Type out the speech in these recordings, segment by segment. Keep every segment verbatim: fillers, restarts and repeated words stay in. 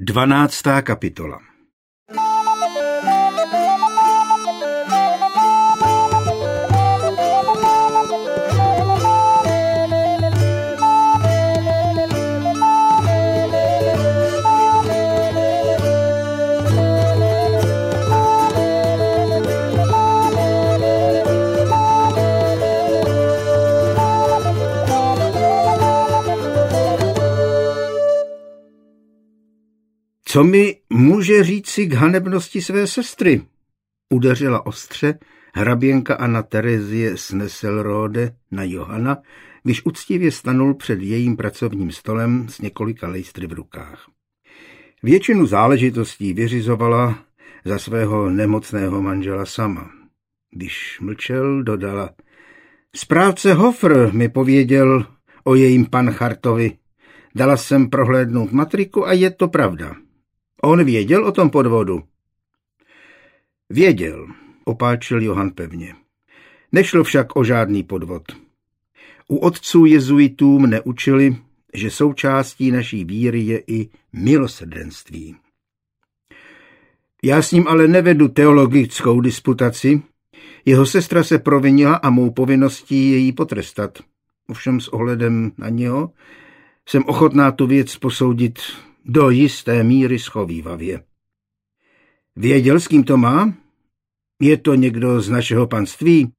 Dvanáctá kapitola. Co mi může říci k hanebnosti své sestry? Udeřila ostře hraběnka Anna Terezie z Nesselrode na Johana, když uctivě stanul před jejím pracovním stolem s několika lejstry v rukách. Většinu záležitostí vyřizovala za svého nemocného manžela sama. Když mlčel, dodala: Správce Hofr mi pověděl o jejím Panchartovi. Dala jsem prohlédnout matriku a je to pravda. On věděl o tom podvodu? Věděl, opáčil Johan pevně. Nešlo však o žádný podvod. U otců jezuitů mne učili, že součástí naší víry je i milosrdenství. Já s ním ale nevedu teologickou disputaci. Jeho sestra se provinila a mou povinností je jí potrestat. Ovšem s ohledem na něho jsem ochotná tu věc posoudit do jisté míry schovívavě. Věděl, s kým to má? Je to někdo z našeho panství?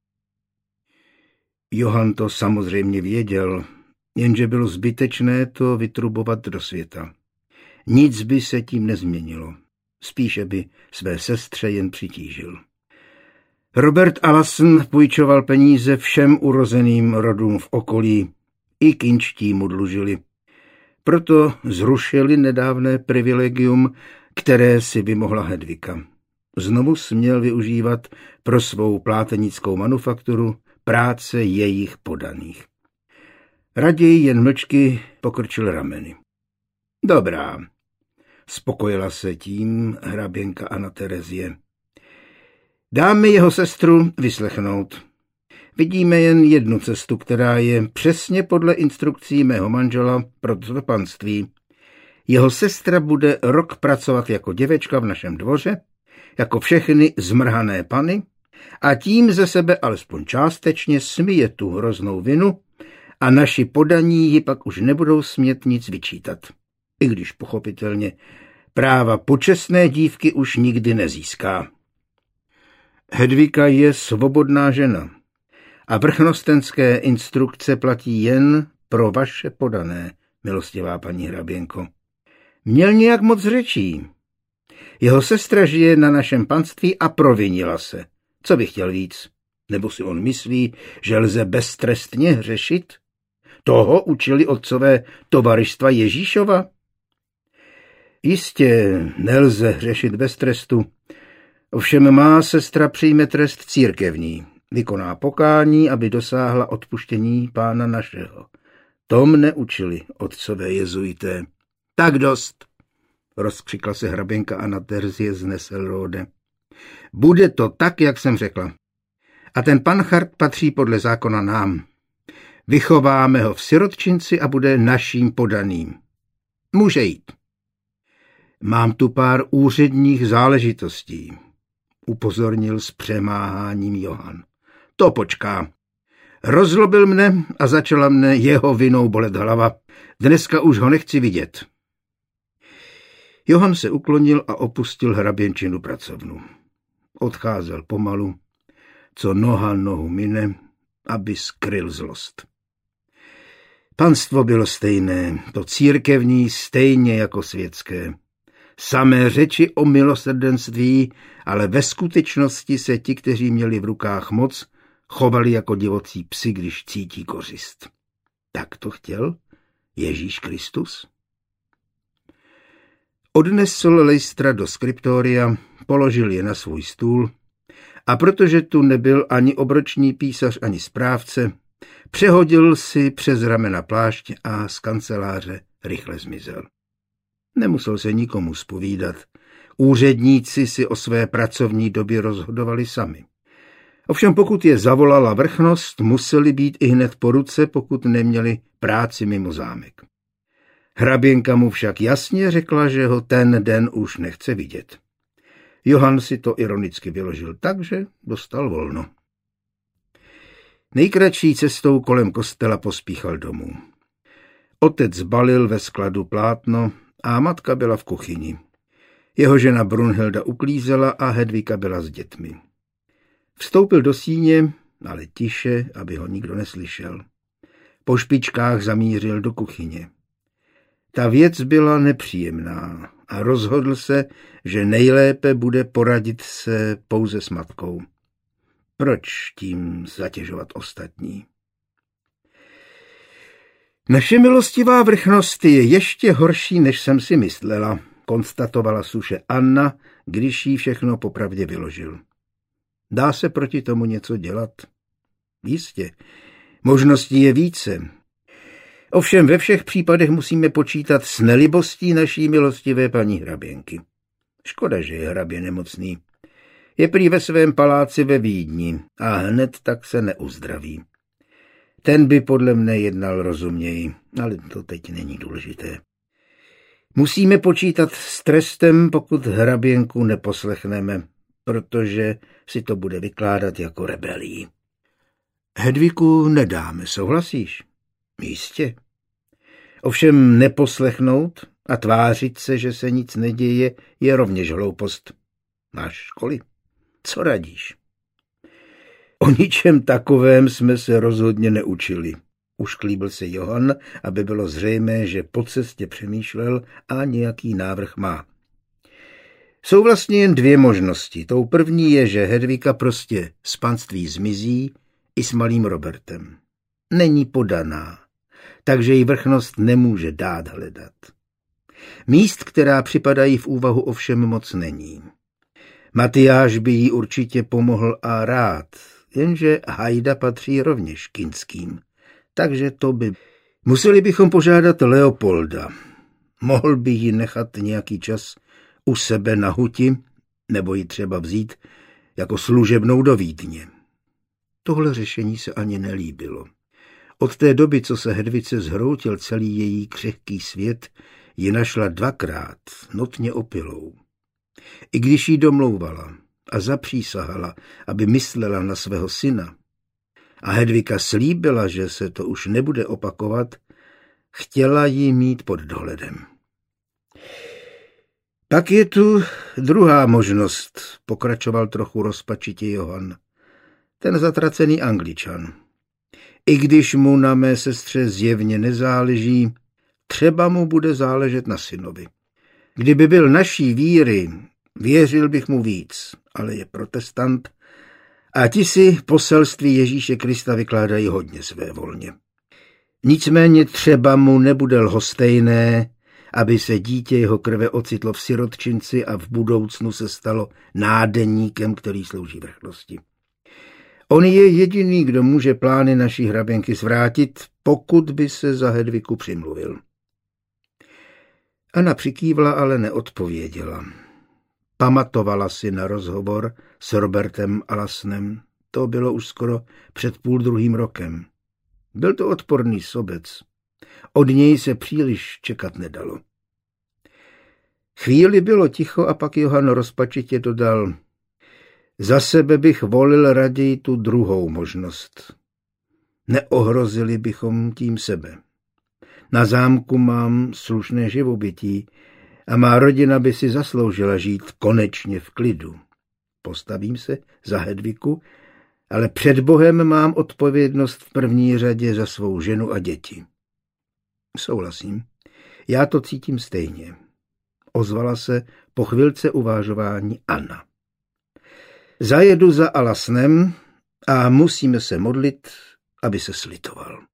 Johan to samozřejmě věděl, jenže bylo zbytečné to vytrubovat do světa. Nic by se tím nezměnilo. Spíše by své sestře jen přitížil. Robert Alason půjčoval peníze všem urozeným rodům v okolí, i kinčtí mu dlužili. Proto zrušili nedávné privilegium, které si vymohla Hedvika. Znovu směl využívat pro svou plátenickou manufakturu práce jejich podaných. Raději jen mlčky pokrčil rameny. Dobrá, spokojila se tím hraběnka Anna Terezie. Dáme jeho sestru vyslechnout. Vidíme jen jednu cestu, která je přesně podle instrukcí mého manžela pro toto panství. Jeho sestra bude rok pracovat jako děvečka v našem dvoře, jako všechny zmrhané pany, a tím ze sebe alespoň částečně smije tu hroznou vinu a naši podaní ji pak už nebudou smět nic vyčítat. I když pochopitelně práva počestné dívky už nikdy nezíská. Hedvika je svobodná žena a vrchnostenské instrukce platí jen pro vaše podané, milostivá paní hraběnko. Měl nějak moc řečí. Jeho sestra žije na našem panství a provinila se. Co by chtěl víc? Nebo si on myslí, že lze beztrestně hřešit? Toho učili otcové tovaristva Ježíšova? Jistě nelze hřešit bez trestu, ovšem má sestra přijme trest církevní. Vykoná pokání, aby dosáhla odpuštění Pána našeho. To mne učili otcové jezuité. Tak dost, rozkřikla se hraběnka Anna Terezie z Nesselrode. Bude to tak, jak jsem řekla. A ten Panchart patří podle zákona nám. Vychováme ho v sirotčinci a bude naším podaným. Může jít. Mám tu pár úředních záležitostí, upozornil s přemáháním Johan. To počká. Rozlobil mne a začala mne jeho vinou bolet hlava. Dneska už ho nechci vidět. Johan se uklonil a opustil hraběnčinu pracovnu. Odcházel pomalu, co noha nohu mine, aby skryl zlost. Panstvo bylo stejné, to církevní stejně jako světské. Samé řeči o milosrdenství, ale ve skutečnosti se ti, kteří měli v rukách moc, chovali jako divocí psi, když cítí kořist. Tak to chtěl Ježíš Kristus? Odnesl lejstra do skriptoria, položil je na svůj stůl a protože tu nebyl ani obroční písař, ani správce, přehodil si přes ramena plášť a z kanceláře rychle zmizel. Nemusel se nikomu zpovídat. Úředníci si o své pracovní době rozhodovali sami. Ovšem pokud je zavolala vrchnost, museli být i hned po ruce, pokud neměli práci mimo zámek. Hraběnka mu však jasně řekla, že ho ten den už nechce vidět. Johann si to ironicky vyložil tak, že dostal volno. Nejkratší cestou kolem kostela pospíchal domů. Otec balil ve skladu plátno a matka byla v kuchyni. Jeho žena Brunhilda uklízela a Hedvika byla s dětmi. Vstoupil do síně, ale tiše, aby ho nikdo neslyšel. Po špičkách zamířil do kuchyně. Ta věc byla nepříjemná a rozhodl se, že nejlépe bude poradit se pouze s matkou. Proč tím zatěžovat ostatní? Naše milostivá vrchnost je ještě horší, než jsem si myslela, konstatovala suše Anna, když jí všechno popravdě vyložil. Dá se proti tomu něco dělat? Jistě, možností je více. Ovšem ve všech případech musíme počítat s nelibostí naší milostivé paní hraběnky. Škoda, že je hrabě nemocný. Je prý ve svém paláci ve Vídni a hned tak se neuzdraví. Ten by podle mne jednal rozuměji, ale to teď není důležité. Musíme počítat s trestem, pokud hraběnku neposlechneme, protože si to bude vykládat jako rebelii. Hedviku nedáme, souhlasíš? Jistě. Ovšem neposlechnout a tvářit se, že se nic neděje, je rovněž hloupost. Máš školy? Co radíš? O ničem takovém jsme se rozhodně neučili. Ušklíbil se Johann, aby bylo zřejmé, že po cestě přemýšlel a nějaký návrh má. Jsou vlastně jen dvě možnosti. Tou první je, že Hedvika prostě z panství zmizí i s malým Robertem. Není podaná, takže ji vrchnost nemůže dát hledat. Míst, která připadají v úvahu, ovšem moc není. Matyáš by jí určitě pomohl a rád, jenže Hajda patří rovněž Kinským, takže to by... Museli bychom požádat Leopolda. Mohl by ji nechat nějaký čas u sebe na huti, nebo ji třeba vzít jako služebnou do Vídně. Tohle řešení se ani nelíbilo. Od té doby, co se Hedvice zhroutil celý její křehký svět, ji našla dvakrát, notně opilou. I když jí domlouvala a zapřísahala, aby myslela na svého syna, a Hedvika slíbila, že se to už nebude opakovat, chtěla ji mít pod dohledem. Pak je tu druhá možnost, pokračoval trochu rozpačitě Johann. Ten zatracený Angličan. I když mu na mé sestře zjevně nezáleží, třeba mu bude záležet na synovi. Kdyby byl naší víry, věřil bych mu víc, ale je protestant a ti si poselství Ježíše Krista vykládají hodně svévolně. Nicméně třeba mu nebude lhostejné, aby se dítě jeho krve ocitlo v sirotčinci a v budoucnu se stalo nádeníkem, který slouží vrchnosti. On je jediný, kdo může plány naší hraběnky zvrátit, pokud by se za Hedviku přimluvil. Anna přikývla, ale neodpověděla. Pamatovala si na rozhovor s Robertem Alasnem. To bylo už skoro před půl druhým rokem. Byl to odporný sobec. Od něj se příliš čekat nedalo. Chvíli bylo ticho a pak Johann rozpačitě dodal: Za sebe bych volil raději tu druhou možnost. Neohrozili bychom tím sebe. Na zámku mám slušné živobytí a má rodina by si zasloužila žít konečně v klidu. Postavím se za Hedviku, ale před Bohem mám odpovědnost v první řadě za svou ženu a děti. Souhlasím, já to cítím stejně. Ozvala se po chvilce uvážování Anna. Zajedu za Alasnem a musíme se modlit, aby se slitoval.